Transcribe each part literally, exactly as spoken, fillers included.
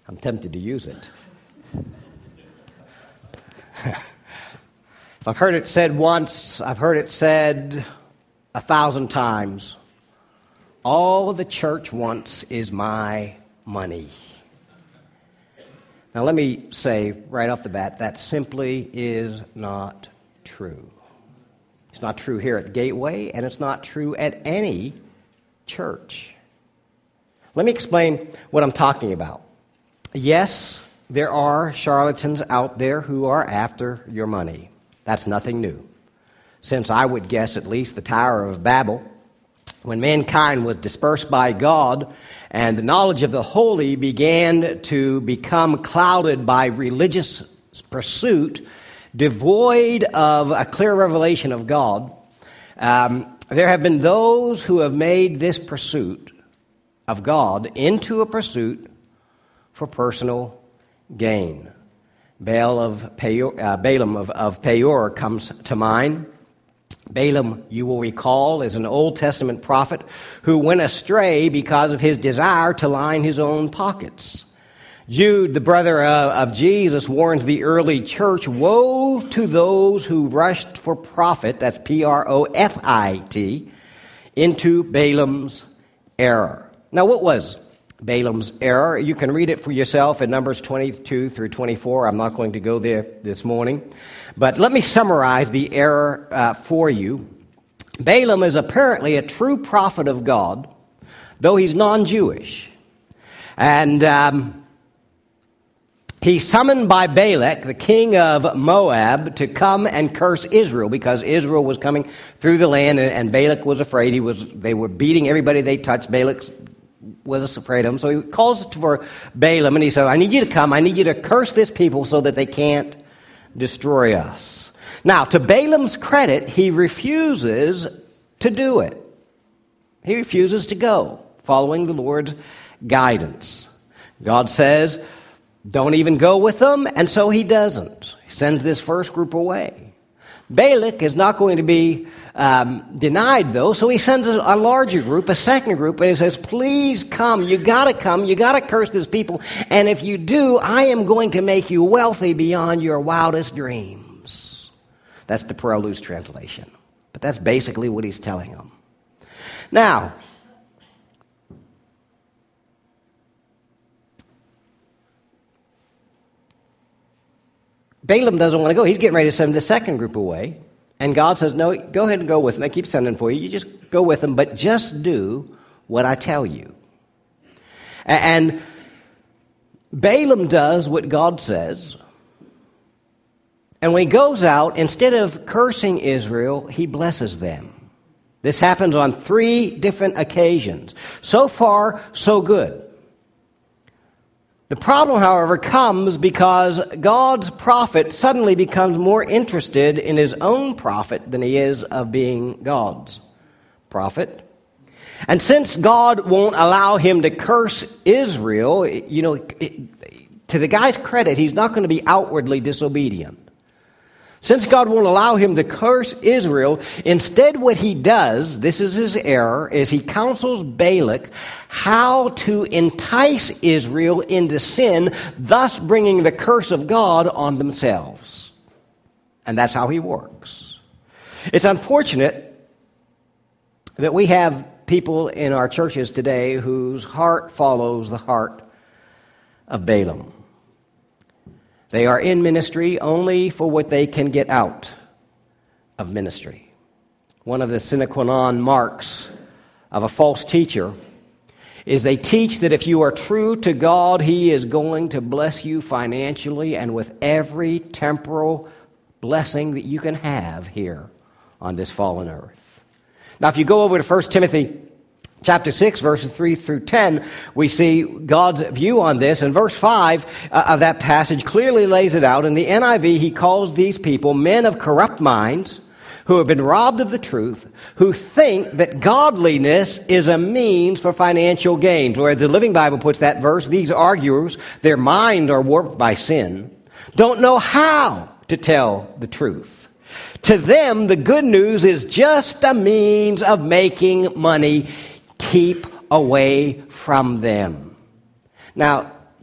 I'm tempted to use it. If I've heard it said once, I've heard it said a thousand times. All the church wants is my money. Now let me say right off the bat, that simply is not true. It's not true here at Gateway, and it's not true at any church. Let me explain what I'm talking about. Yes, there are charlatans out there who are after your money. That's nothing new. Since I would guess at least the Tower of Babel, when mankind was dispersed by God and the knowledge of the holy began to become clouded by religious pursuit, devoid of a clear revelation of God, um, there have been those who have made this pursuit of God into a pursuit for personal gain. Baal of Peor, uh, Balaam of, of Peor comes to mind. Balaam, you will recall, is an Old Testament prophet who went astray because of his desire to line his own pockets. Jude, the brother of, of Jesus, warns the early church, woe to those who rushed for profit, that's P R O F I T, into Balaam's error. Now, what was Balaam's error? You can read it for yourself in Numbers twenty-two through twenty-four. I'm not going to go there this morning. But let me summarize the error uh, for you. Balaam is apparently a true prophet of God, though he's non-Jewish. And um, he's summoned by Balak, the king of Moab, to come and curse Israel because Israel was coming through the land, and, and Balak was afraid. He was they were beating everybody they touched. Balak was afraid of him. So he calls for Balaam and he says, I need you to come. I need you to curse this people so that they can't destroy us. Now, to Balaam's credit, he refuses to do it. He refuses to go, following the Lord's guidance. God says, don't even go with them, and so he doesn't. He sends this first group away. Balak is not going to be um, denied, though, so he sends a, a larger group, a second group, and he says, please come, you got to come, you got to curse this people, and if you do, I am going to make you wealthy beyond your wildest dreams. That's the Pearl Loose translation, but that's basically what he's telling them. Now, Balaam doesn't want to go. He's getting ready to send the second group away. And God says, no, go ahead and go with them. They keep sending for you. You just go with them, but just do what I tell you. And Balaam does what God says. And when he goes out, instead of cursing Israel, he blesses them. This happens on three different occasions. So far, so good. The problem, however, comes because God's prophet suddenly becomes more interested in his own profit than he is of being God's prophet. And since God won't allow him to curse Israel, you know, it, to the guy's credit, he's not going to be outwardly disobedient. Since God won't allow him to curse Israel, instead what he does, this is his error, is he counsels Balak how to entice Israel into sin, thus bringing the curse of God on themselves. And that's how he works. It's unfortunate that we have people in our churches today whose heart follows the heart of Balaam. They are in ministry only for what they can get out of ministry. One of the sine qua non marks of a false teacher is they teach that if you are true to God, He is going to bless you financially and with every temporal blessing that you can have here on this fallen earth. Now, if you go over to First Timothy chapter six, verses three through ten, we see God's view on this. And verse five uh, of that passage clearly lays it out. In the N I V, he calls these people men of corrupt minds who have been robbed of the truth, who think that godliness is a means for financial gains. Or as the Living Bible puts that verse, these arguers, their minds are warped by sin, don't know how to tell the truth. To them, the good news is just a means of making money. Keep away from them. Now,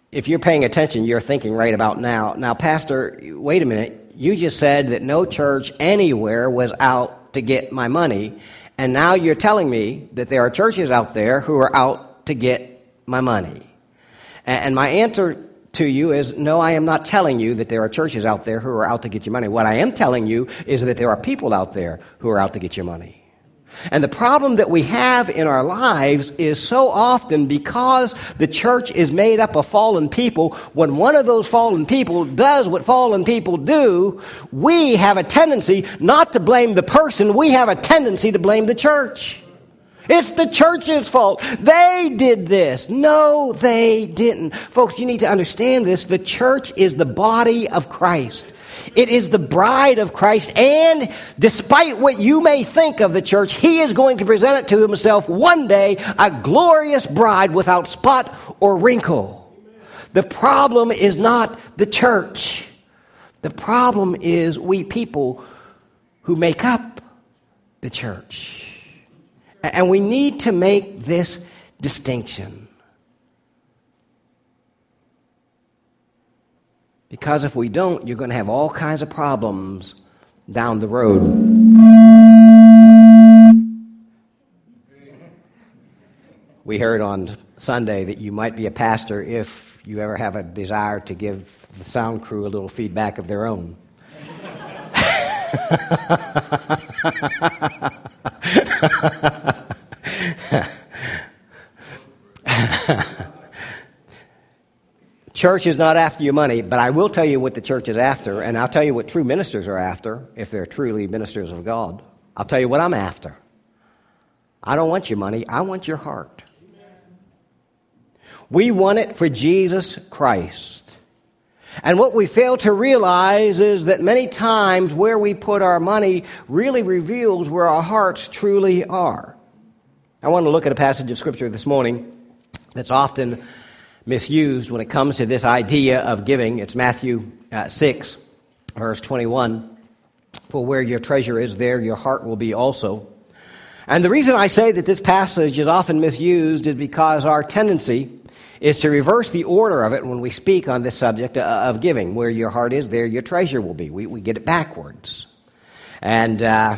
if you're paying attention, you're thinking right about now, now, Pastor, wait a minute. You just said that no church anywhere was out to get my money, and now you're telling me that there are churches out there who are out to get my money. And my answer to you is, no, I am not telling you that there are churches out there who are out to get your money. What I am telling you is that there are people out there who are out to get your money. And the problem that we have in our lives is so often because the church is made up of fallen people, when one of those fallen people does what fallen people do, we have a tendency not to blame the person, we have a tendency to blame the church. It's the church's fault. They did this. No, they didn't. Folks, you need to understand this. The church is the body of Christ. It is the bride of Christ, and despite what you may think of the church, he is going to present it to himself one day, a glorious bride without spot or wrinkle. The problem is not the church. The problem is we people who make up the church. And we need to make this distinction. Because if we don't, you're going to have all kinds of problems down the road. We heard on Sunday that you might be a pastor if you ever have a desire to give the sound crew a little feedback of their own. Church is not after your money, but I will tell you what the church is after, and I'll tell you what true ministers are after, if they're truly ministers of God. I'll tell you what I'm after. I don't want your money. I want your heart. We want it for Jesus Christ. And what we fail to realize is that many times where we put our money really reveals where our hearts truly are. I want to look at a passage of Scripture this morning that's often misused when it comes to this idea of giving. It's Matthew uh, six, verse twenty-one. For where your treasure is, there your heart will be also. And the reason I say that this passage is often misused is because our tendency is to reverse the order of it when we speak on this subject of giving. Where your heart is, there your treasure will be. We, we get it backwards. And uh,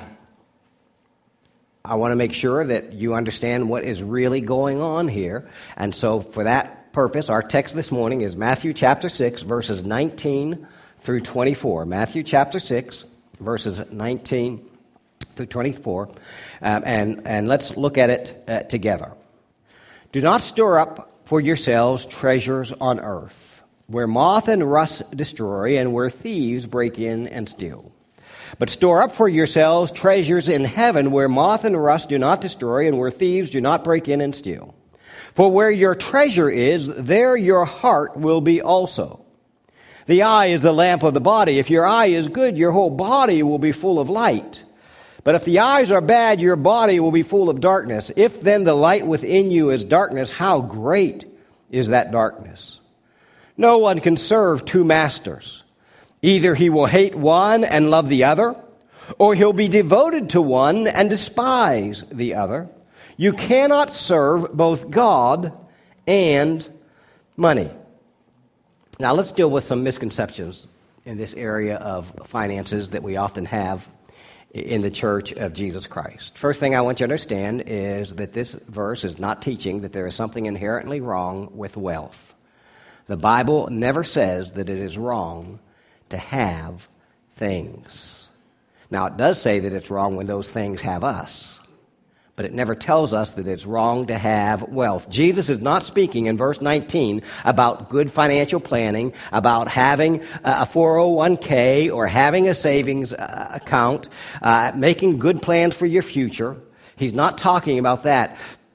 I want to make sure that you understand what is really going on here. And so for that purpose, our text this morning is Matthew chapter six, verses nineteen through twenty-four. Matthew chapter six, verses nineteen through twenty-four. Um, and, and let's look at it uh, together. Do not store up for yourselves treasures on earth, where moth and rust destroy, and where thieves break in and steal. But store up for yourselves treasures in heaven, where moth and rust do not destroy, and where thieves do not break in and steal. For where your treasure is, there your heart will be also. The eye is the lamp of the body. If your eye is good, your whole body will be full of light. But if the eyes are bad, your body will be full of darkness. If then the light within you is darkness, how great is that darkness? No one can serve two masters. Either he will hate one and love the other, or he'll be devoted to one and despise the other. You cannot serve both God and money. Now let's deal with some misconceptions in this area of finances that we often have in the church of Jesus Christ. First thing I want you to understand is that this verse is not teaching that there is something inherently wrong with wealth. The Bible never says that it is wrong to have things. Now it does say that it's wrong when those things have us. But it never tells us that it's wrong to have wealth. Jesus is not speaking in verse nineteen about good financial planning, about having a four oh one k or having a savings account, uh, making good plans for your future. He's not talking about that.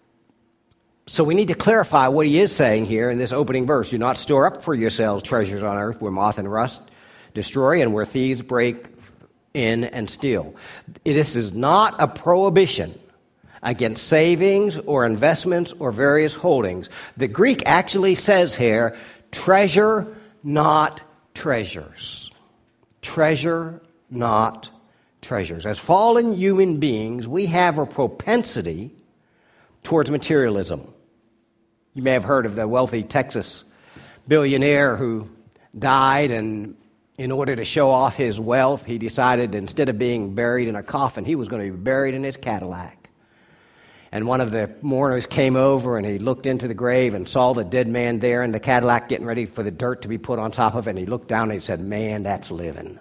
So we need to clarify what he is saying here in this opening verse. Do not store up for yourselves treasures on earth where moth and rust destroy and where thieves break in and steal. This is not a prohibition against savings or investments or various holdings. The Greek actually says here, treasure, not treasures. Treasure, not treasures. As fallen human beings, we have a propensity towards materialism. You may have heard of the wealthy Texas billionaire who died, and in order to show off his wealth, he decided instead of being buried in a coffin, he was going to be buried in his Cadillac. And one of the mourners came over, and he looked into the grave and saw the dead man there in the Cadillac getting ready for the dirt to be put on top of it, and he looked down and he said, "Man, that's living."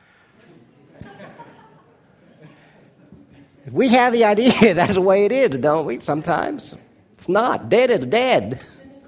We have the idea that's the way it is, don't we, sometimes? It's not. Dead is dead.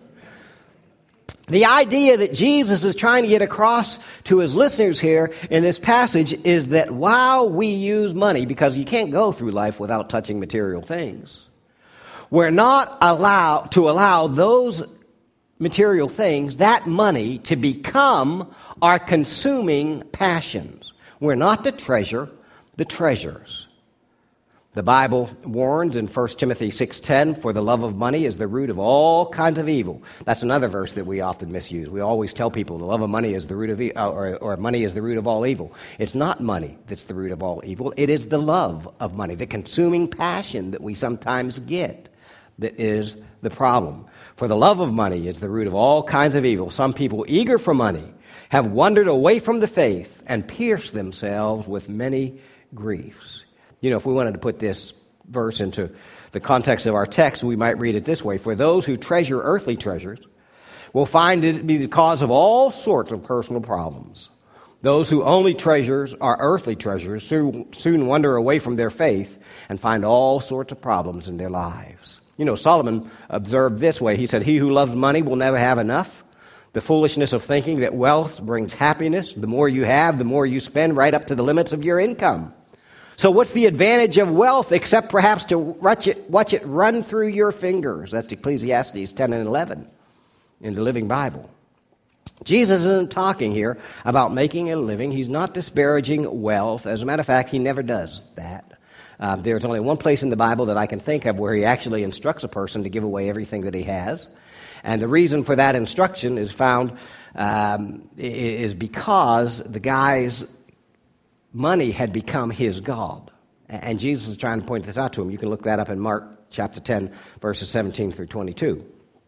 The idea that Jesus is trying to get across to his listeners here in this passage is that while we use money, because you can't go through life without touching material things, we're not allowed to allow those material things, that money, to become our consuming passions. We're not to treasure the treasures. The Bible warns in First Timothy six ten, "For the love of money is the root of all kinds of evil." That's another verse that we often misuse. We always tell people the love of money is the root of e- or, or money is the root of all evil. It's not money that's the root of all evil. It is the love of money, the consuming passion that we sometimes get, that is the problem. For the love of money is the root of all kinds of evil. Some people eager for money have wandered away from the faith and pierced themselves with many griefs. You know, if we wanted to put this verse into the context of our text, we might read it this way: "For those who treasure earthly treasures will find it to be the cause of all sorts of personal problems. Those who only treasures our earthly treasures soon, soon wander away from their faith and find all sorts of problems in their lives." You know, Solomon observed this way. He said, "He who loves money will never have enough. The foolishness of thinking that wealth brings happiness. The more you have, the more you spend, right up to the limits of your income. So what's the advantage of wealth except perhaps to watch it, watch it run through your fingers?" That's Ecclesiastes ten and eleven in the Living Bible. Jesus isn't talking here about making a living. He's not disparaging wealth. As a matter of fact, he never does that. Uh, there's only one place in the Bible that I can think of where he actually instructs a person to give away everything that he has. And the reason for that instruction is found um, is because the guy's money had become his God. And Jesus is trying to point this out to him. You can look that up in Mark chapter ten, verses seventeen through twenty-two.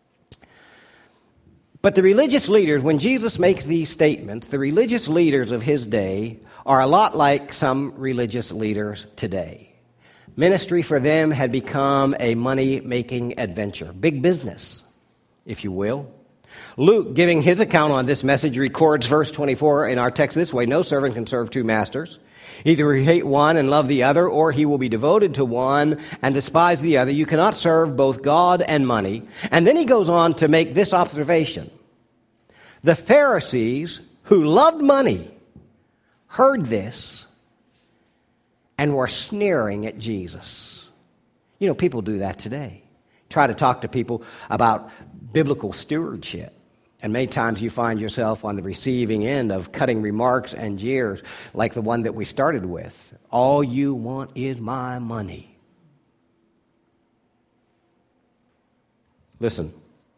But the religious leaders, when Jesus makes these statements, the religious leaders of his day are a lot like some religious leaders today. Ministry for them had become a money-making adventure, big business, if you will. Luke, giving his account on this message, records verse twenty-four in our text this way: "No servant can serve two masters. Either he hate one and love the other, or he will be devoted to one and despise the other. You cannot serve both God and money." And then he goes on to make this observation: "The Pharisees, who loved money, heard this and were sneering at Jesus." You know, people do that today. Try to talk to people about biblical stewardship, and many times you find yourself on the receiving end of cutting remarks and jeers like the one that we started with. "All you want is my money." Listen,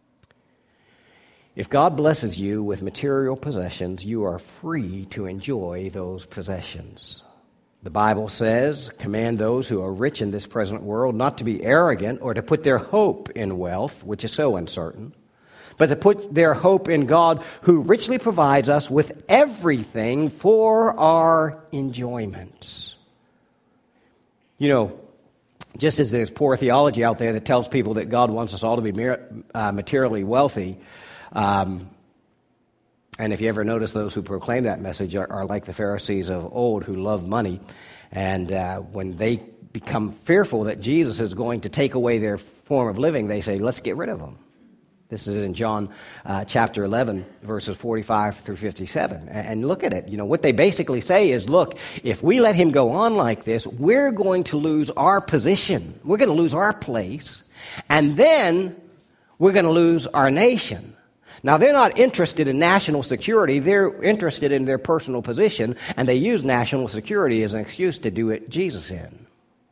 if God blesses you with material possessions, you are free to enjoy those possessions. The Bible says, "Command those who are rich in this present world not to be arrogant or to put their hope in wealth, which is so uncertain, but to put their hope in God, who richly provides us with everything for our enjoyment." You know, just as there's poor theology out there that tells people that God wants us all to be uh, materially wealthy, um, and if you ever notice, those who proclaim that message are, are like the Pharisees of old who love money. And uh, when they become fearful that Jesus is going to take away their form of living, they say, "Let's get rid of him." This is in John uh, chapter eleven, verses forty-five through fifty-seven. And look at it. You know, what they basically say is, look, if we let him go on like this, we're going to lose our position. We're going to lose our place. And then we're going to lose our nation. Now, they're not interested in national security. They're interested in their personal position, and they use national security as an excuse to do it Jesus in.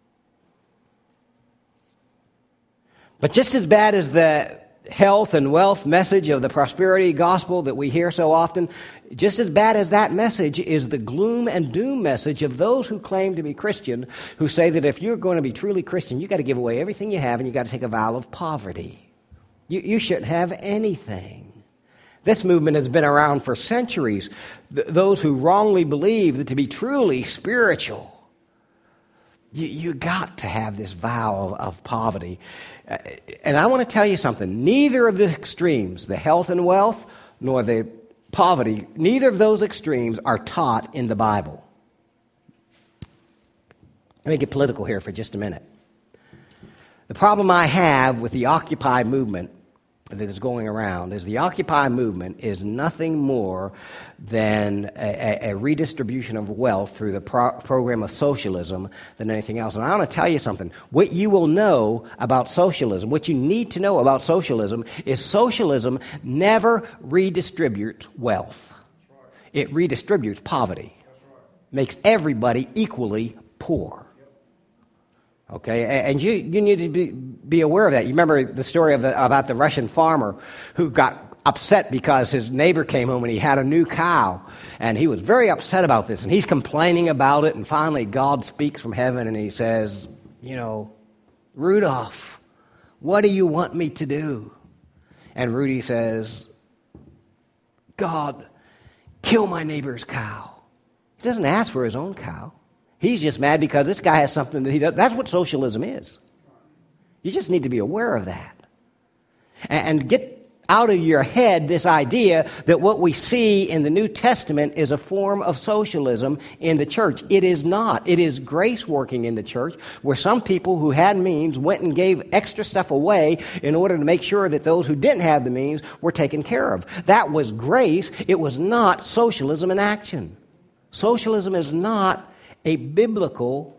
But just as bad as the health and wealth message of the prosperity gospel that we hear so often, just as bad as that message is the gloom and doom message of those who claim to be Christian, who say that if you're going to be truly Christian, you've got to give away everything you have and you've got to take a vow of poverty. You, you shouldn't have anything. This movement has been around for centuries. Th- those who wrongly believe that to be truly spiritual, you, you got to have this vow of, of poverty. Uh, and I want to tell you something. Neither of the extremes, the health and wealth, nor the poverty, neither of those extremes are taught in the Bible. Let me get political here for just a minute. The problem I have with the Occupy movement that is going around is the Occupy movement is nothing more than a, a redistribution of wealth through the pro- program of socialism than anything else. And I want to tell you something. What you will know about socialism, what you need to know about socialism, is socialism never redistributes wealth. It redistributes poverty. Makes everybody equally poor. Okay, and you, you need to be, be aware of that. You remember the story of the, about the Russian farmer who got upset because his neighbor came home and he had a new cow, and he was very upset about this, and he's complaining about it, and finally God speaks from heaven and he says, you know, Rudolph, what do you want me to do? And Rudy says, God, kill my neighbor's cow. He doesn't ask for his own cow. He's just mad because this guy has something that he does. That's what socialism is. You just need to be aware of that. And get out of your head this idea that what we see in the New Testament is a form of socialism in the church. It is not. It is grace working in the church, where some people who had means went and gave extra stuff away in order to make sure that those who didn't have the means were taken care of. That was grace. It was not socialism in action. Socialism is not a biblical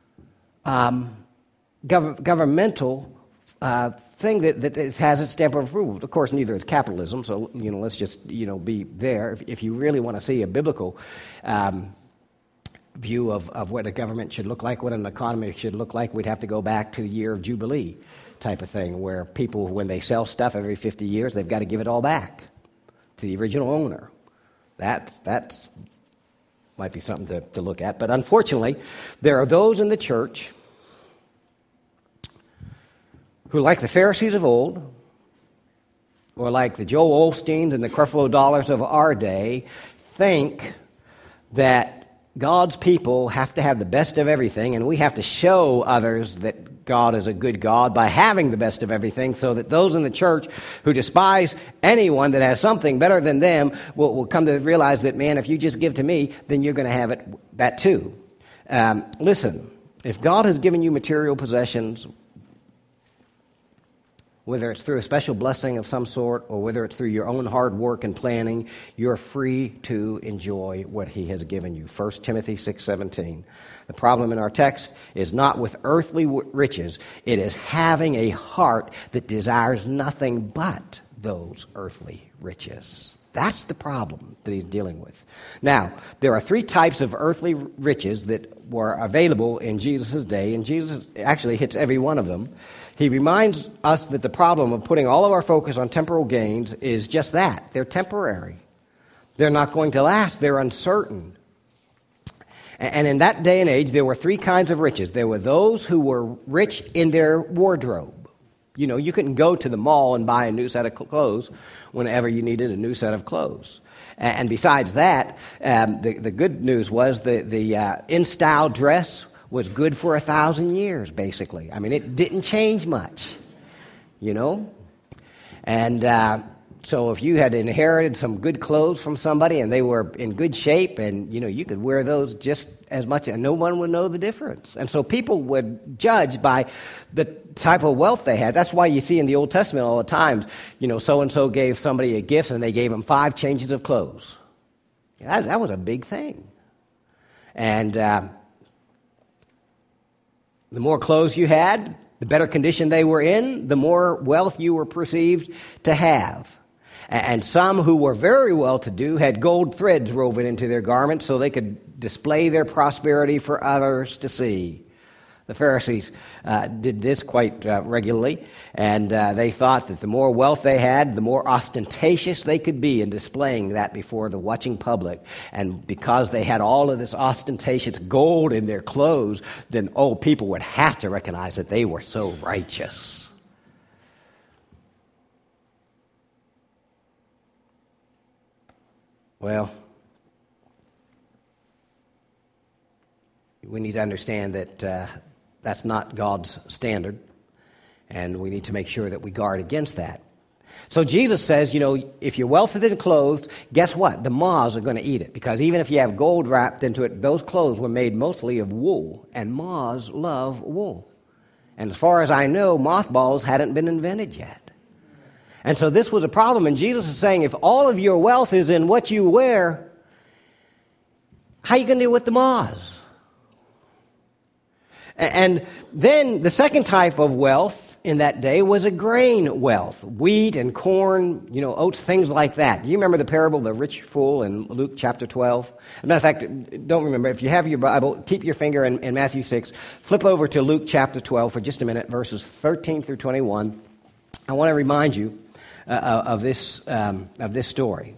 um, gov- governmental uh, thing that, that has its stamp of approval. Of course, neither is capitalism, so you know, let's just you know be there. If, if you really want to see a biblical um, view of, of what a government should look like, what an economy should look like, we'd have to go back to the year of Jubilee type of thing, where people, when they sell stuff every fifty years, they've got to give it all back to the original owner. That that's... might be something to, to look at. But unfortunately, there are those in the church who, like the Pharisees of old, or like the Joel Osteens and the Creflo Dollars of our day, think that God's people have to have the best of everything, and we have to show others that God is a good God by having the best of everything, so that those in the church who despise anyone that has something better than them will, will come to realize that, man, if you just give to me, then you're going to have it that too. Um, listen, if God has given you material possessions, whether it's through a special blessing of some sort or whether it's through your own hard work and planning, you're free to enjoy what he has given you. First Timothy six seventeen. The problem in our text is not with earthly riches. It is having a heart that desires nothing but those earthly riches. That's the problem that he's dealing with. Now, there are three types of earthly riches that were available in Jesus' day, and Jesus actually hits every one of them. He reminds us that the problem of putting all of our focus on temporal gains is just that. They're temporary. They're not going to last. They're uncertain. And in that day and age, there were three kinds of riches. There were those who were rich in their wardrobe. You know, you couldn't go to the mall and buy a new set of clothes whenever you needed a new set of clothes. And besides that, um, the, the good news was the, the uh, in-style dress was good for a thousand years, basically. I mean, it didn't change much, you know. And uh, so if you had inherited some good clothes from somebody and they were in good shape, and, you know, you could wear those just as much, and no one would know the difference. And so people would judge by the type of wealth they had. That's why you see in the Old Testament all the time, you know, so-and-so gave somebody a gift and they gave him five changes of clothes. That, that was a big thing. And uh, the more clothes you had, the better condition they were in, the more wealth you were perceived to have. And some who were very well-to-do had gold threads woven into their garments so they could display their prosperity for others to see. The Pharisees uh, did this quite uh, regularly, and uh, they thought that the more wealth they had, the more ostentatious they could be in displaying that before the watching public. And because they had all of this ostentatious gold in their clothes, then, oh, people would have to recognize that they were so righteous. Well, we need to understand that uh, that's not God's standard, and we need to make sure that we guard against that. So Jesus says, you know, if your wealth is in clothes, guess what? The moths are going to eat it, because even if you have gold wrapped into it, those clothes were made mostly of wool, and moths love wool. And as far as I know, mothballs hadn't been invented yet. And so this was a problem, and Jesus is saying, if all of your wealth is in what you wear, how are you going to deal with the moths? And then the second type of wealth in that day was a grain wealth, wheat and corn, you know, oats, things like that. Do you remember the parable of the rich fool in Luke chapter twelve? As a matter of fact, don't remember. If you have your Bible, keep your finger in, in Matthew six. Flip over to Luke chapter twelve for just a minute, verses thirteen through twenty-one. I want to remind you uh, of this um, of this story.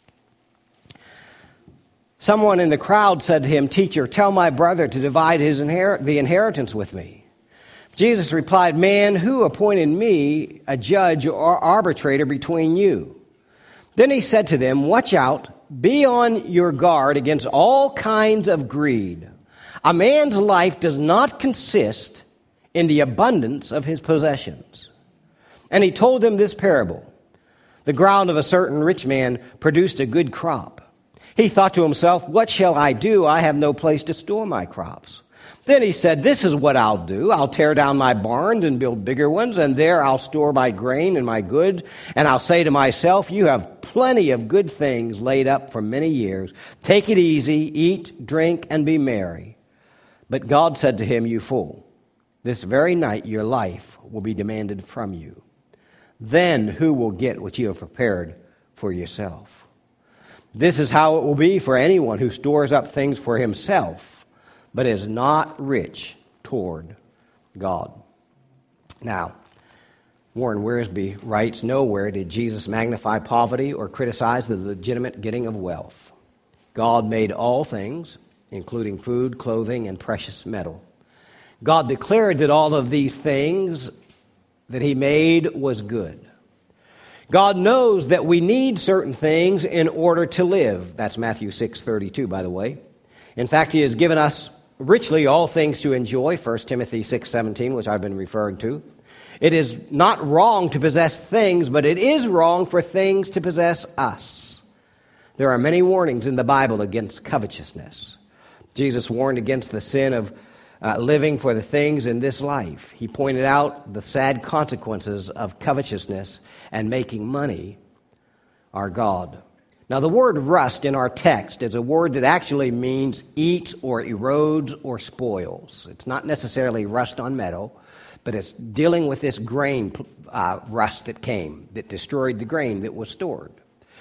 Someone in the crowd said to him, "Teacher, tell my brother to divide his inher- the inheritance with me." Jesus replied, "Man, who appointed me a judge or arbitrator between you?" Then he said to them, "Watch out, be on your guard against all kinds of greed. A man's life does not consist in the abundance of his possessions." And he told them this parable. The ground of a certain rich man produced a good crop. He thought to himself, "What shall I do? I have no place to store my crops." Then he said, "This is what I'll do. I'll tear down my barns and build bigger ones, and there I'll store my grain and my goods. And I'll say to myself, you have plenty of good things laid up for many years. Take it easy, eat, drink, and be merry." But God said to him, "You fool, this very night your life will be demanded from you. Then who will get what you have prepared for yourself? This is how it will be for anyone who stores up things for himself, but is not rich toward God." Now, Warren Wiersbe writes, "Nowhere did Jesus magnify poverty or criticize the legitimate getting of wealth. God made all things, including food, clothing, and precious metal. God declared that all of these things that he made was good. God knows that we need certain things in order to live." That's Matthew six thirty-two, by the way. In fact, he has given us richly all things to enjoy, First Timothy six seventeen, which I've been referring to. It is not wrong to possess things, but it is wrong for things to possess us. There are many warnings in the Bible against covetousness. Jesus warned against the sin of uh, living for the things in this life. He pointed out the sad consequences of covetousness and making money our God. Now, the word rust in our text is a word that actually means eats or erodes or spoils. It's not necessarily rust on metal, but it's dealing with this grain uh, rust that came, that destroyed the grain that was stored.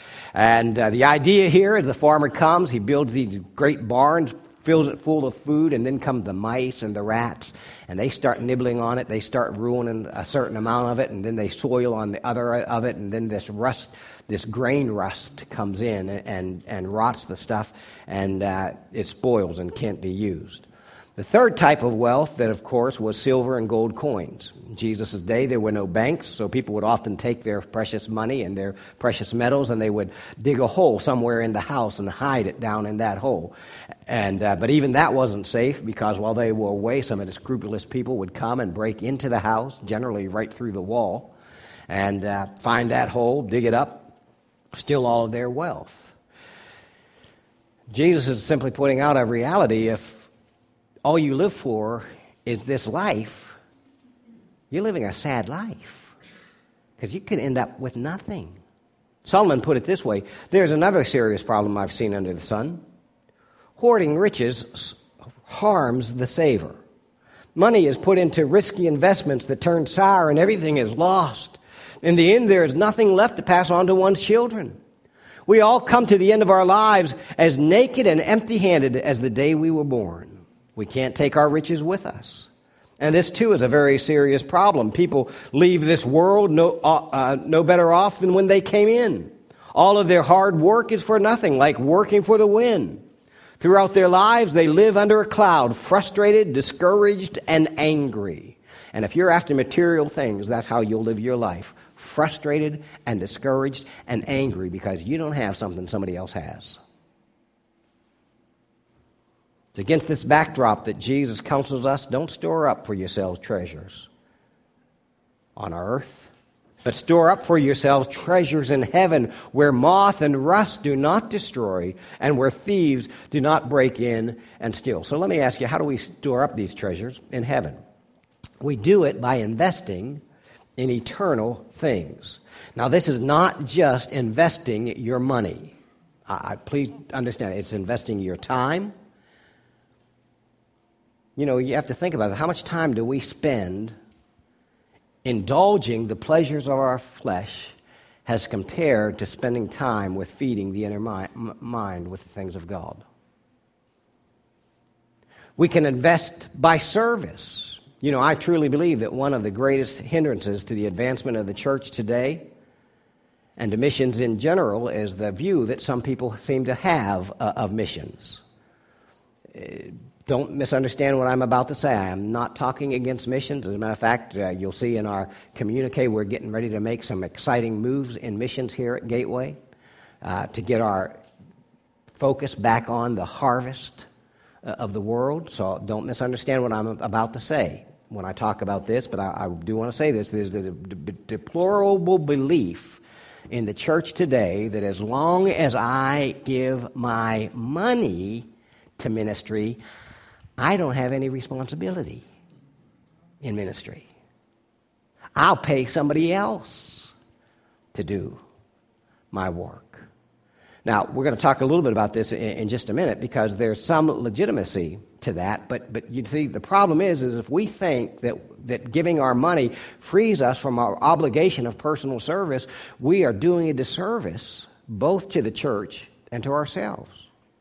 And uh, the idea here is the farmer comes, he builds these great barns, fills it full of food, and then come the mice and the rats, and they start nibbling on it. They start ruining a certain amount of it, and then they soil on the other of it, and then this rust, this grain rust comes in and, and, and rots the stuff, and uh, it spoils and can't be used. The third type of wealth that, of course, was silver and gold coins. In Jesus' day, there were no banks, so people would often take their precious money and their precious metals, and they would dig a hole somewhere in the house and hide it down in that hole. And uh, but even that wasn't safe, because while they were away, some of the scrupulous people would come and break into the house, generally right through the wall, and uh, find that hole, dig it up, steal all of their wealth. Jesus is simply pointing out a reality. If all you live for is this life, you're living a sad life, because you could end up with nothing. Solomon put it this way: there's another serious problem I've seen under the sun. Hoarding riches harms the saver. Money is put into risky investments that turn sour, and everything is lost. In the end, there is nothing left to pass on to one's children. We all come to the end of our lives as naked and empty-handed as the day we were born. We can't take our riches with us. And this, too, is a very serious problem. People leave this world no, uh, no better off than when they came in. All of their hard work is for nothing, like working for the wind. Throughout their lives, they live under a cloud, frustrated, discouraged, and angry. And if you're after material things, that's how you'll live your life, frustrated and discouraged and angry because you don't have something somebody else has. It's against this backdrop that Jesus counsels us, don't store up for yourselves treasures on earth, but store up for yourselves treasures in heaven where moth and rust do not destroy and where thieves do not break in and steal. So let me ask you, how do we store up these treasures in heaven? We do it by investing in eternal things. Now, this is not just investing your money. I, I please understand, it's investing your time. You know, you have to think about it. How much time do we spend indulging the pleasures of our flesh as compared to spending time with feeding the inner mi- mind with the things of God? We can invest by service. You know, I truly believe that one of the greatest hindrances to the advancement of the church today and to missions in general is the view that some people seem to have uh, of missions. Uh, Don't misunderstand what I'm about to say. I am not talking against missions. As a matter of fact, uh, you'll see in our communique we're getting ready to make some exciting moves in missions here at Gateway uh, to get our focus back on the harvest uh, of the world. So don't misunderstand what I'm about to say when I talk about this, but I, I do want to say this. There's a deplorable belief in the church today that as long as I give my money to ministry, I don't have any responsibility in ministry. I'll pay somebody else to do my work. Now, we're going to talk a little bit about this in, in just a minute because there's some legitimacy to that. But but you see, the problem is, is if we think that, that giving our money frees us from our obligation of personal service, we are doing a disservice both to the church and to ourselves.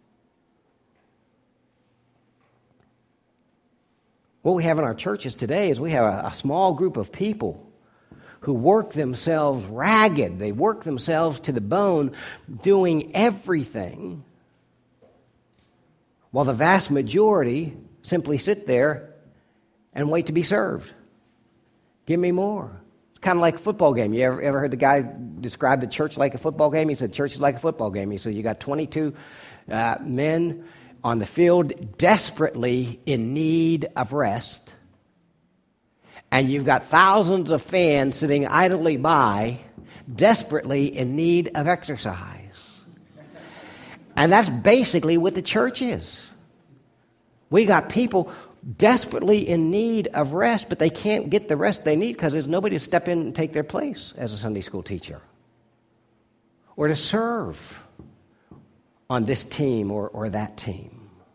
What we have in our churches today is we have a, a small group of people who work themselves ragged. They work themselves to the bone doing everything, while the vast majority simply sit there and wait to be served. Give me more. It's kind of like a football game. You ever, ever heard the guy describe the church like a football game? He said, church is like a football game. He said, you got twenty-two uh, men on the field desperately in need of rest, and you've got thousands of fans sitting idly by, desperately in need of exercise. And that's basically what the church is. We got people desperately in need of rest, but they can't get the rest they need because there's nobody to step in and take their place as a Sunday school teacher or to serve on this team or, or that team.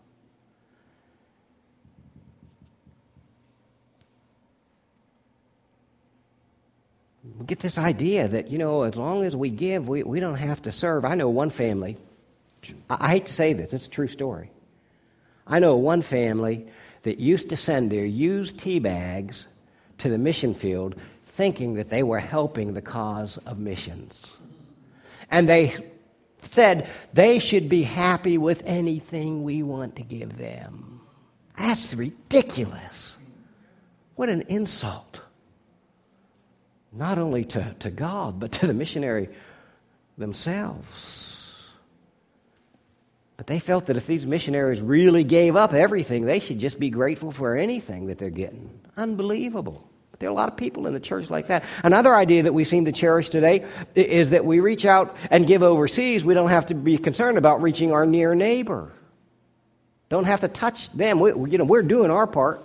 We get this idea that, you know, as long as we give, we, we don't have to serve. I know one family, I, I hate to say this, it's a true story. I know one family that used to send their used tea bags to the mission field thinking that they were helping the cause of missions. And they said they should be happy with anything we want to give them. That's ridiculous. What an insult. Not only to, to God, but to the missionary themselves. But they felt that if these missionaries really gave up everything, they should just be grateful for anything that they're getting. Unbelievable. But there are a lot of people in the church like that. Another idea that we seem to cherish today is that we reach out and give overseas. We don't have to be concerned about reaching our near neighbor. Don't have to touch them. We, you know, we're doing our part.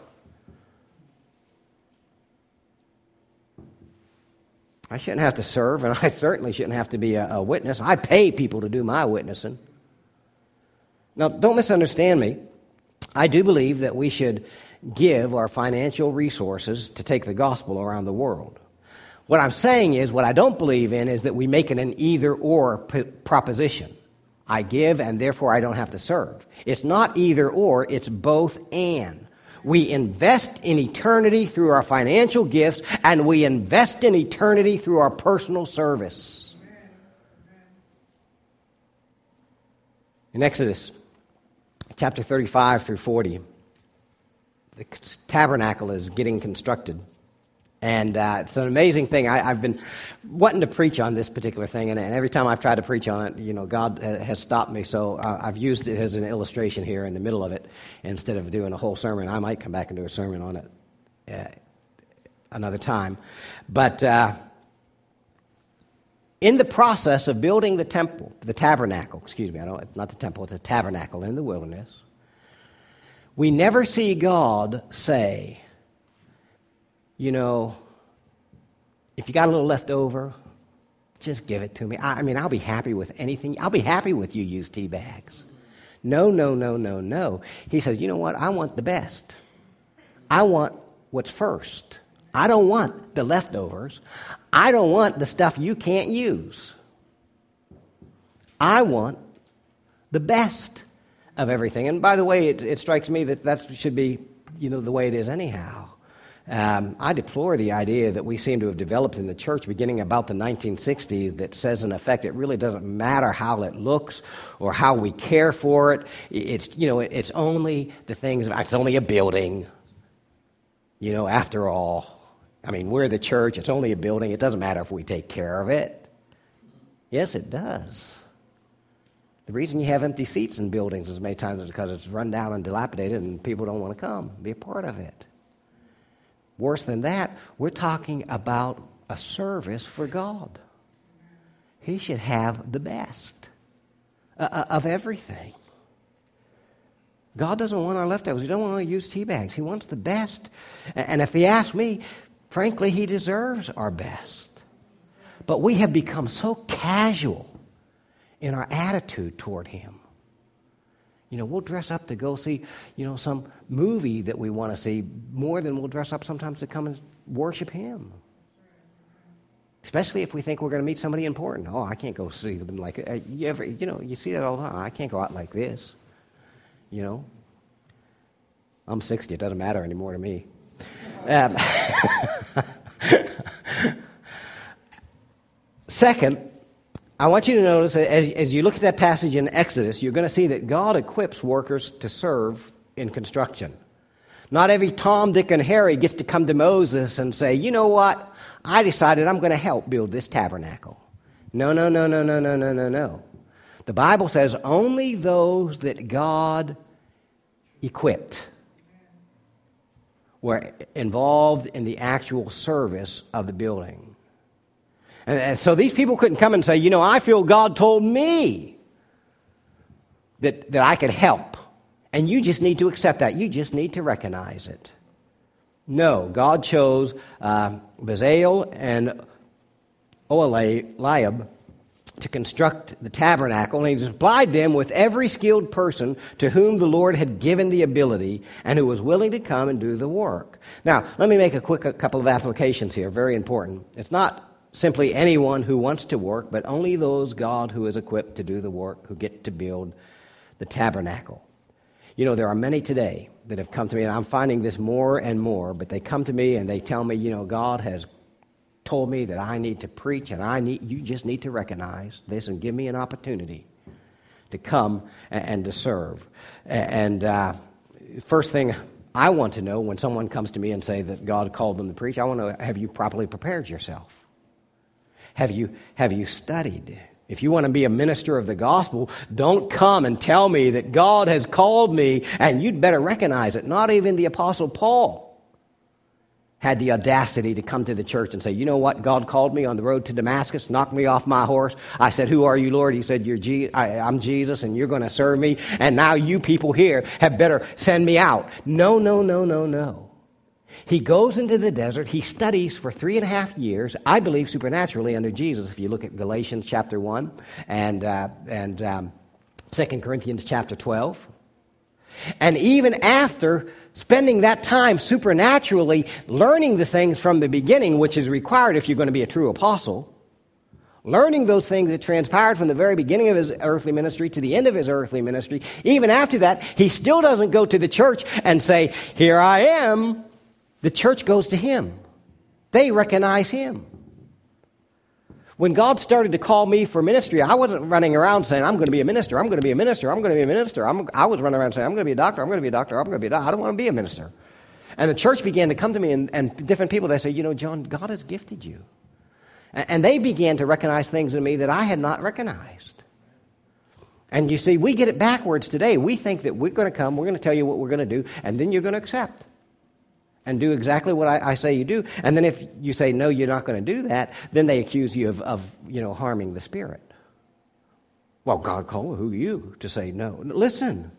I shouldn't have to serve, and I certainly shouldn't have to be a, a witness. I pay people to do my witnessing. Now, don't misunderstand me. I do believe that we should give our financial resources to take the gospel around the world. What I'm saying is, what I don't believe in is that we make it an either-or p- proposition. I give, and therefore I don't have to serve. It's not either-or, it's both and. We invest in eternity through our financial gifts, and we invest in eternity through our personal service. In Exodus chapter thirty-five through forty, the tabernacle is getting constructed. And uh, it's an amazing thing. I, I've been wanting to preach on this particular thing, and, and every time I've tried to preach on it, you know, God ha- has stopped me. So uh, I've used it as an illustration here in the middle of it instead of doing a whole sermon. I might come back and do a sermon on it uh, another time. But uh, in the process of building the temple, the tabernacle, excuse me, I don't, not the temple, it's a tabernacle in the wilderness, we never see God say, you know, if you got a little left over, just give it to me. I, I mean, I'll be happy with anything. I'll be happy with you used tea bags. No, no, no, no, no. He says, you know what? I want the best. I want what's first. I don't want the leftovers. I don't want the stuff you can't use. I want the best of everything. And by the way, it, it strikes me that that should be, you know, the way it is anyhow. Um, I deplore the idea that we seem to have developed in the church beginning about the nineteen sixties that says, in effect, it really doesn't matter how it looks or how we care for it. It's, you know, it's only the things, it's only a building, you know, after all. I mean, we're the church, it's only a building, it doesn't matter if we take care of it. Yes, it does. The reason you have empty seats in buildings as many times is because it's run down and dilapidated and people don't want to come, be a part of it. Worse than that, we're talking about a service for God. He should have the best uh, of everything. God doesn't want our leftovers. He doesn't want to use tea bags. He wants the best. And if he asks me, frankly, he deserves our best. But we have become so casual in our attitude toward him. You know, we'll dress up to go see, you know, some movie that we want to see more than we'll dress up sometimes to come and worship him. Especially if we think we're going to meet somebody important. Oh, I can't go see them like uh, you ever, you know, you see that all the time. I can't go out like this. You know, I'm sixty. It doesn't matter anymore to me. Um, Second, I want you to notice, as, as you look at that passage in Exodus, you're going to see that God equips workers to serve in construction. Not every Tom, Dick, and Harry gets to come to Moses and say, you know what, I decided I'm going to help build this tabernacle. No, no, no, no, no, no, no, no, no. The Bible says only those that God equipped were involved in the actual service of the building. And so these people couldn't come and say, you know, I feel God told me that, that I could help. And you just need to accept that. You just need to recognize it. No, God chose uh, Bezalel and Oholiab to construct the tabernacle, and he supplied them with every skilled person to whom the Lord had given the ability and who was willing to come and do the work. Now, let me make a quick a couple of applications here, very important. It's not simply anyone who wants to work, but only those God who is equipped to do the work who get to build the tabernacle. You know, there are many today that have come to me, and I'm finding this more and more, but they come to me and they tell me, you know, God has told me that I need to preach, and I need you just need to recognize this and give me an opportunity to come and, and to serve. And uh, first thing I want to know when someone comes to me and say that God called them to preach, I want to know, have you properly prepared yourself? Have you, have you studied? If you want to be a minister of the gospel, don't come and tell me that God has called me, and you'd better recognize it. Not even the Apostle Paul had the audacity to come to the church and say, you know what, God called me on the road to Damascus, knocked me off my horse. I said, who are you, Lord? He said, You're Je- I, I'm Jesus, and you're going to serve me, and now you people here have better send me out. No, no, no, no, no. He goes into the desert. He studies for three and a half years, I believe supernaturally under Jesus, if you look at Galatians chapter one and, uh, and um, Second Corinthians chapter twelve. And even after spending that time supernaturally learning the things from the beginning, which is required if you're going to be a true apostle, learning those things that transpired from the very beginning of his earthly ministry to the end of his earthly ministry, even after that, he still doesn't go to the church and say, here I am. The church goes to him. They recognize him. When God started to call me for ministry, I wasn't running around saying, I'm going to be a minister, I'm going to be a minister, I'm going to be a minister. I'm, I was running around saying, I'm going to be a doctor, I'm going to be a doctor, I'm going to be a doctor. I don't want to be a minister. And the church began to come to me, and, and different people, they say, you know, John, God has gifted you. And, and they began to recognize things in me that I had not recognized. And you see, we get it backwards today. We think that we're going to come, we're going to tell you what we're going to do, and then you're going to accept and do exactly what I, I say you do. And then if you say, no, you're not going to do that, then they accuse you of, of you know, harming the Spirit. Well, God called who you to say no. Listen.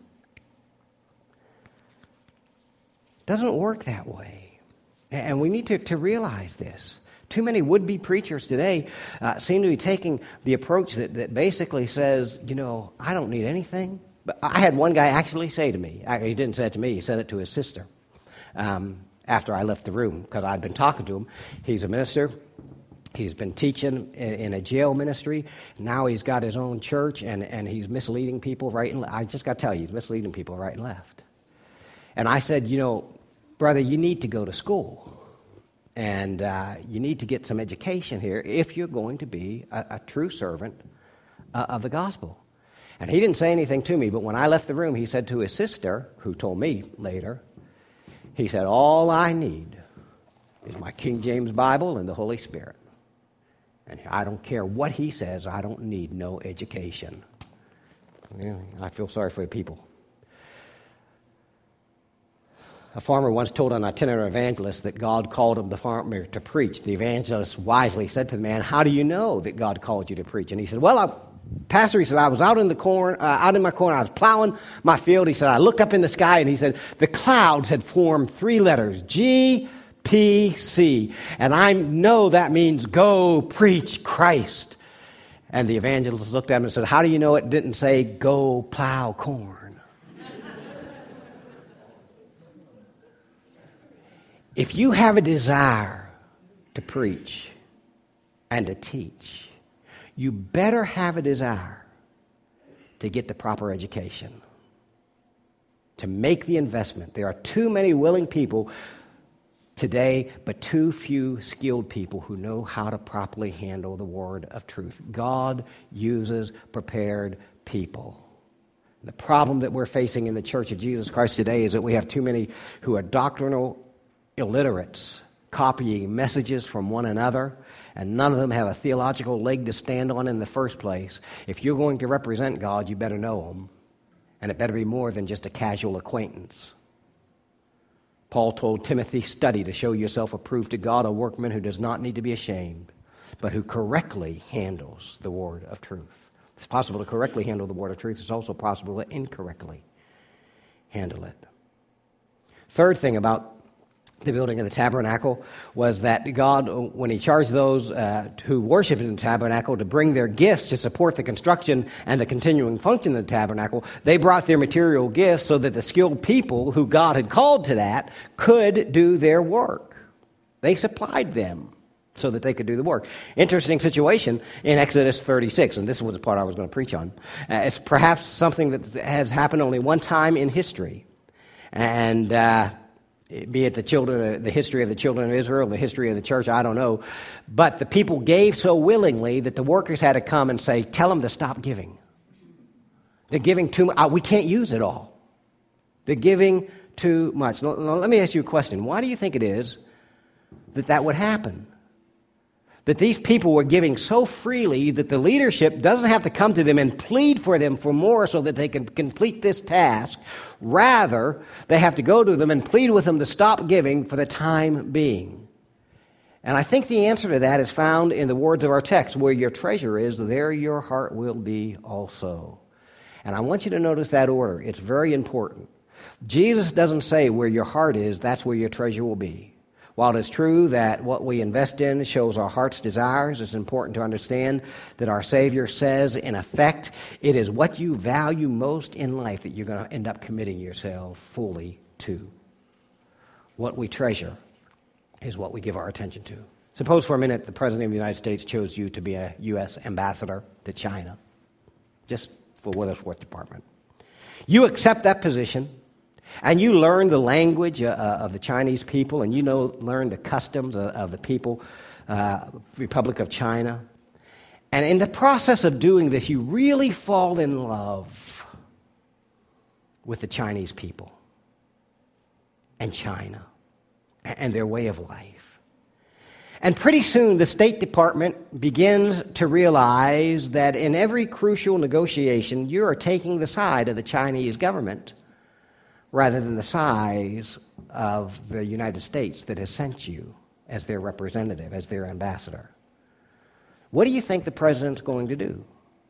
It doesn't work that way. And we need to, to realize this. Too many would-be preachers today uh, seem to be taking the approach that, that basically says, you know, I don't need anything. But I had one guy actually say to me, he didn't say it to me, he said it to his sister um, after I left the room, because I'd been talking to him. He's a minister. He's been teaching in, in a jail ministry. Now he's got his own church, and, and he's misleading people right and left. I just got to tell you, he's misleading people right and left. And I said, you know, brother, you need to go to school. And uh, you need to get some education here if you're going to be a, a true servant uh, of the gospel. And he didn't say anything to me, but when I left the room, he said to his sister, who told me later, he said, all I need is my King James Bible and the Holy Spirit. And I don't care what he says, I don't need no education. Yeah, I feel sorry for the people. A farmer once told an itinerant evangelist that God called him, the farmer, to preach. The evangelist wisely said to the man, how do you know that God called you to preach? And he said, well, I, Pastor, he said, I was out in the corn, uh, out in my corn, I was plowing my field. He said, I looked up in the sky, and he said, the clouds had formed three letters, G P C. And I know that means go preach Christ. And the evangelist looked at him and said, how do you know it didn't say go plow corn? If you have a desire to preach and to teach, you better have a desire to get the proper education, to make the investment. There are too many willing people today, but too few skilled people who know how to properly handle the word of truth. God uses prepared people. The problem that we're facing in the Church of Jesus Christ today is that we have too many who are doctrinal illiterates, copying messages from one another, and none of them have a theological leg to stand on in the first place. If you're going to represent God, you better know him, and it better be more than just a casual acquaintance. Paul told Timothy, study to show yourself approved to God, a workman who does not need to be ashamed, but who correctly handles the word of truth. It's possible to correctly handle the word of truth. It's also possible to incorrectly handle it. Third thing about the building of the tabernacle was that God, when he charged those uh, who worshiped in the tabernacle to bring their gifts to support the construction and the continuing function of the tabernacle, they brought their material gifts so that the skilled people who God had called to that could do their work. They supplied them so that they could do the work. Interesting situation in Exodus thirty-six, and this was the part I was going to preach on. Uh, it's perhaps something that has happened only one time in history. And uh be it the children, the history of the children of Israel, the history of the church, I don't know. But the people gave so willingly that the workers had to come and say, tell them to stop giving. They're giving too much. We can't use it all. They're giving too much. Now, let me ask you a question. Why do you think it is that that would happen? That these people were giving so freely that the leadership doesn't have to come to them and plead for them for more so that they can complete this task. Rather, they have to go to them and plead with them to stop giving for the time being. And I think the answer to that is found in the words of our text, where your treasure is, there your heart will be also. And I want you to notice that order. It's very important. Jesus doesn't say where your heart is, that's where your treasure will be. While it is true that what we invest in shows our heart's desires, it's important to understand that our Savior says, in effect, it is what you value most in life that you're going to end up committing yourself fully to. What we treasure is what we give our attention to. Suppose for a minute the President of the United States chose you to be a U S ambassador to China, just for Willersworth Department. You accept that position. And you learn the language uh, of the Chinese people, and you know, learn the customs of, of the people, uh, Republic of China. And in the process of doing this, you really fall in love with the Chinese people and China. and their way of life. And pretty soon the State Department begins to realize that in every crucial negotiation, you are taking the side of the Chinese government rather than the side of the United States that has sent you as their representative, as their ambassador. What do you think the president's going to do?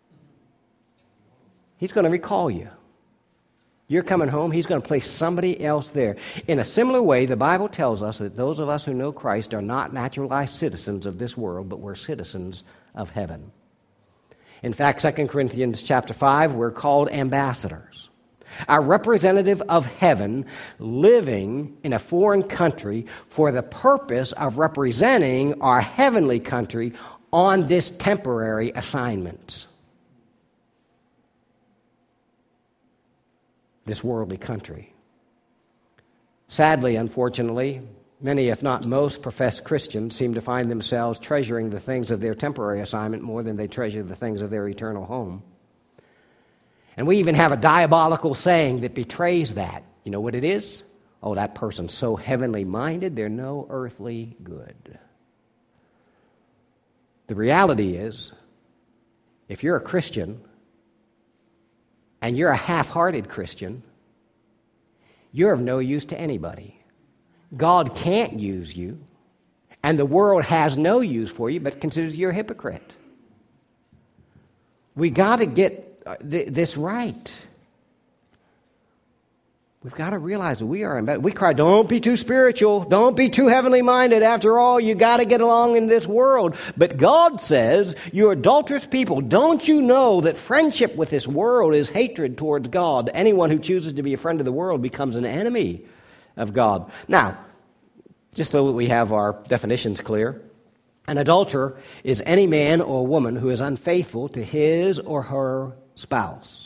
He's going to recall you. You're coming home, he's going to place somebody else there. In a similar way, the Bible tells us that those of us who know Christ are not naturalized citizens of this world, but we're citizens of heaven. In fact, Second Corinthians chapter five, we're called ambassadors. Our representative of heaven living in a foreign country for the purpose of representing our heavenly country on this temporary assignment. This worldly country. Sadly, unfortunately, many, if not most, professed Christians seem to find themselves treasuring the things of their temporary assignment more than they treasure the things of their eternal home. And we even have a diabolical saying that betrays that. You know what it is? Oh, that person's so heavenly minded, they're no earthly good. The reality is, if you're a Christian, and you're a half-hearted Christian, you're of no use to anybody. God can't use you, and the world has no use for you, but considers you a hypocrite. We got to get th- this right. We've got to realize that we are in bed. We cry, don't be too spiritual. Don't be too heavenly minded. After all, you got to get along in this world. But God says, you adulterous people, don't you know that friendship with this world is hatred towards God? Anyone who chooses to be a friend of the world becomes an enemy of God. Now, just so that we have our definitions clear, an adulterer is any man or woman who is unfaithful to his or her spouse.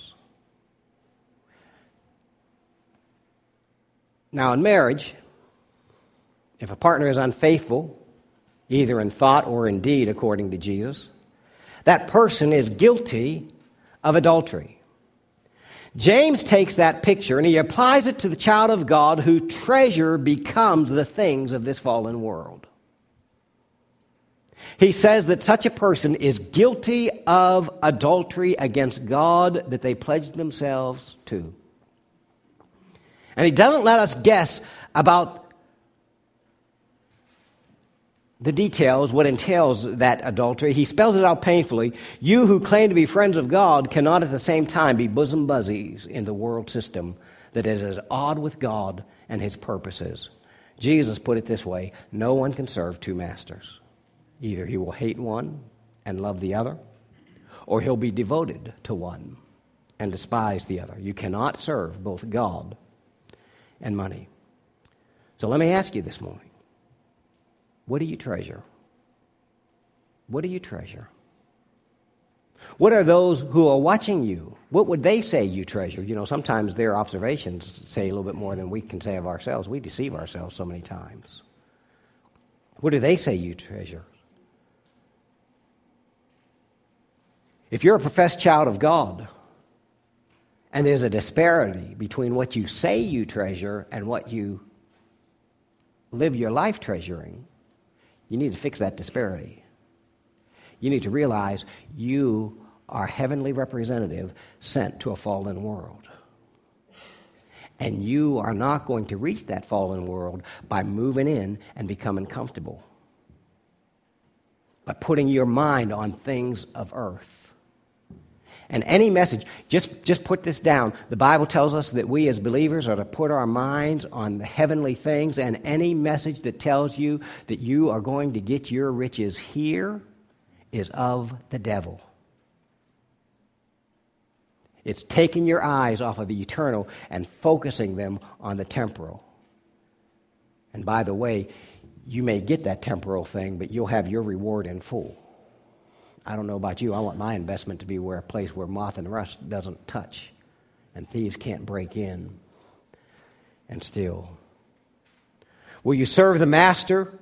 Now, in marriage, if a partner is unfaithful, either in thought or in deed, according to Jesus, that person is guilty of adultery. James takes that picture and he applies it to the child of God whose treasure becomes the things of this fallen world. He says that such a person is guilty of adultery against God that they pledged themselves to. And he doesn't let us guess about the details, what entails that adultery. He spells it out painfully. You who claim to be friends of God cannot at the same time be bosom buddies in the world system that is at odds with God and his purposes. Jesus put it this way, no one can serve two masters. Either he will hate one and love the other, or he'll be devoted to one and despise the other. You cannot serve both God and money. So let me ask you this morning, what do you treasure? What do you treasure? What are those who are watching you? What would they say you treasure? You know, sometimes their observations say a little bit more than we can say of ourselves. We deceive ourselves so many times. What do they say you treasure? If you're a professed child of God, and there's a disparity between what you say you treasure and what you live your life treasuring, you need to fix that disparity. You need to realize you are a heavenly representative sent to a fallen world. And you are not going to reach that fallen world by moving in and becoming comfortable, by putting your mind on things of earth. And any message, just, just put this down. The Bible tells us that we as believers are to put our minds on the heavenly things, and any message that tells you that you are going to get your riches here is of the devil. It's taking your eyes off of the eternal and focusing them on the temporal. And by the way, you may get that temporal thing, but you'll have your reward in full. I don't know about you. I want my investment to be where a place where moth and rust doesn't touch and thieves can't break in and steal. Will you serve the master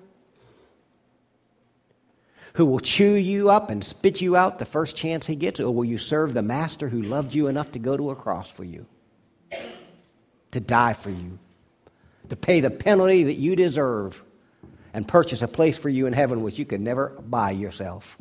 who will chew you up and spit you out the first chance he gets, or will you serve the master who loved you enough to go to a cross for you, to die for you, to pay the penalty that you deserve and purchase a place for you in heaven which you could never buy yourself.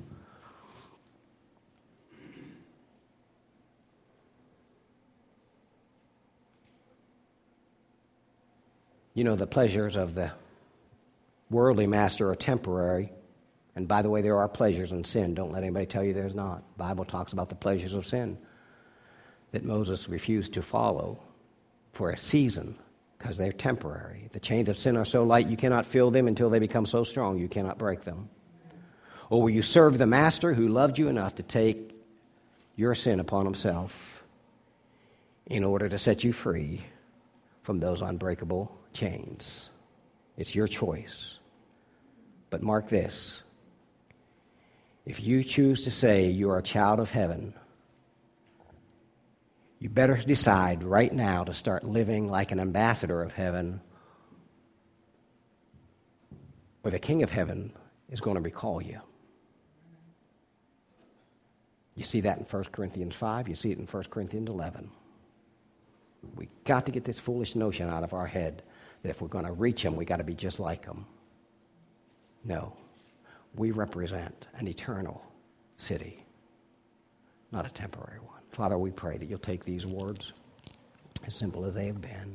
You know, the pleasures of the worldly master are temporary. And by the way, there are pleasures in sin. Don't let anybody tell you there's not. The Bible talks about the pleasures of sin that Moses refused to follow for a season because they're temporary. The chains of sin are so light you cannot feel them until they become so strong you cannot break them. Or will you serve the master who loved you enough to take your sin upon himself in order to set you free from those unbreakable chains? It's your choice. But mark this. If you choose to say you are a child of heaven, you better decide right now to start living like an ambassador of heaven, or the King of heaven is going to recall you. You see that in First Corinthians five. You see it in First Corinthians eleven. We've got to get this foolish notion out of our head that if we're going to reach him, we've got to be just like him. No. We represent an eternal city, not a temporary one. Father, we pray that you'll take these words, as simple as they have been,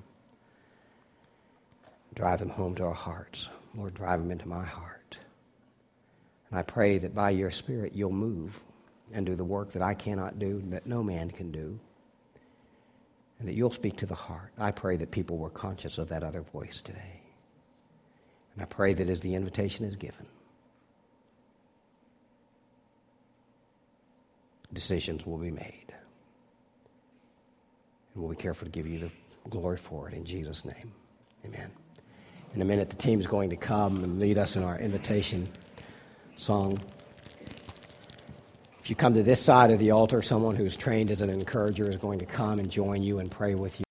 drive them home to our hearts. Lord, drive them into my heart. And I pray that by your Spirit you'll move and do the work that I cannot do, that no man can do, and that you'll speak to the heart. I pray that people were conscious of that other voice today. And I pray that as the invitation is given, decisions will be made. And we'll be careful to give you the glory for it in Jesus' name. Amen. In a minute, the team's going to come and lead us in our invitation song. If you come to this side of the altar, someone who's trained as an encourager is going to come and join you and pray with you.